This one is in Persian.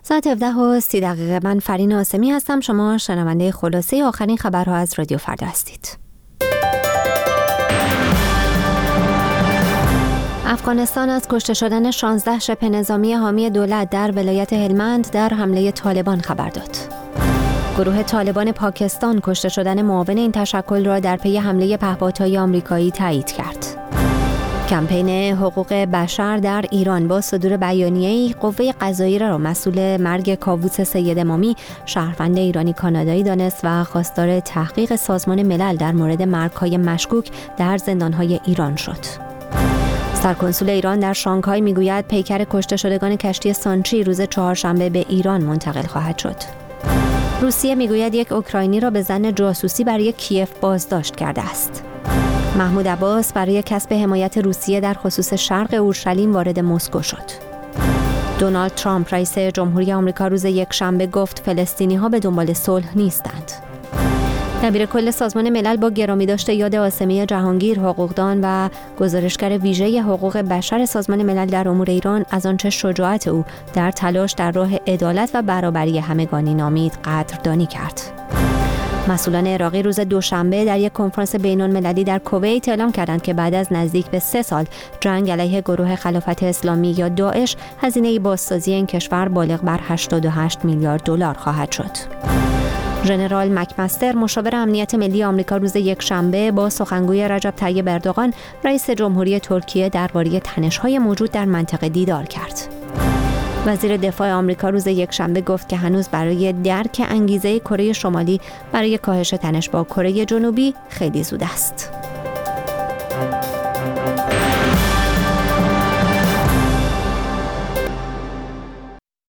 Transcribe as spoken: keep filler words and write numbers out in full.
ساعت هفده و سی دقیقه. من فرین آسمی هستم. شما شنونده خلاصه آخرین خبرها از رادیو فردا هستید. افغانستان از کشته شدن شانزده شبه نظامی حامی دولت در ولایت هلمند در حمله طالبان خبر داد. گروه طالبان پاکستان کشته شدن معاون این تشکل را در پی حمله پهپادهای آمریکایی تایید کرد. کمپین حقوق بشر در ایران با صدور بیانیه‌ای قوه قضاییه را مسئول مرگ کاووس سید امامی شهروند ایرانی کانادایی دانست و خواستار تحقیق سازمان ملل در مورد مرگ‌های مشکوک در زندان‌های ایران شد. سرکنسول ایران در شانگهای میگوید پیکر کشته شدگان کشتی سانچی روز چهارشنبه به ایران منتقل خواهد شد. روسیه میگوید یک اوکراینی را به ظن جاسوسی برای کیف بازداشت کرده است. محمود عباس برای کسب حمایت روسیه در خصوص شرق اورشلیم وارد مسکو شد. دونالد ترامپ رئیس جمهوری آمریکا روز یکشنبه گفت فلسطینی‌ها به دنبال صلح نیستند. دبیر کل سازمان ملل با گرامی داشته یاد آسمی جهانگیر، حقوقدان و گزارشگر ویژه حقوق بشر سازمان ملل در امور ایران از آنچه شجاعت او در تلاش در راه عدالت و برابری همگانی نامید قدردانی کرد. مسئولان عراقی روز دوشنبه در یک کنفرانس بین‌المللی در کویت اعلام کردند که بعد از نزدیک به سه سال جنگ علیه گروه خلافت اسلامی یا داعش، هزینه بازسازی این کشور بالغ بر هشتاد و هشت میلیارد دلار خواهد شد. ژنرال مکمستر مشاور امنیت ملی آمریکا روز یکشنبه با سخنگوی رجب طیب اردوغان رئیس جمهوری ترکیه درباره تنش‌های موجود در منطقه دیدار کرد. وزیر دفاع آمریکا روز یکشنبه گفت که هنوز برای درک انگیزه کره شمالی برای کاهش تنش با کره جنوبی خیلی زود است.